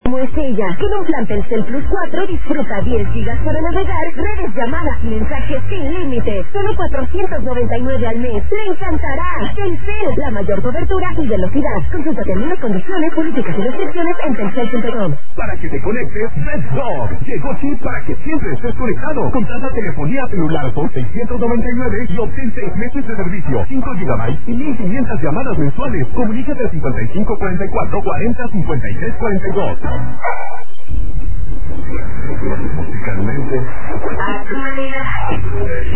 Como es ella, con un plan Telcel Plus 4 disfruta 10 gigas para navegar, redes, llamadas y mensajes sin límite. Solo 499 al mes. ¡Le encantará! Telcel, la mayor cobertura y velocidad. Consulta términos, condiciones, políticas y restricciones en telcel.com. Para que te conectes, Red Dog llegó Chip para que siempre estés conectado. Contrata telefonía celular por 699 y obtén 6 meses de servicio, 5 GB y 1500 llamadas mensuales. Comunícate al 5544 40 53 42. Musicalmente.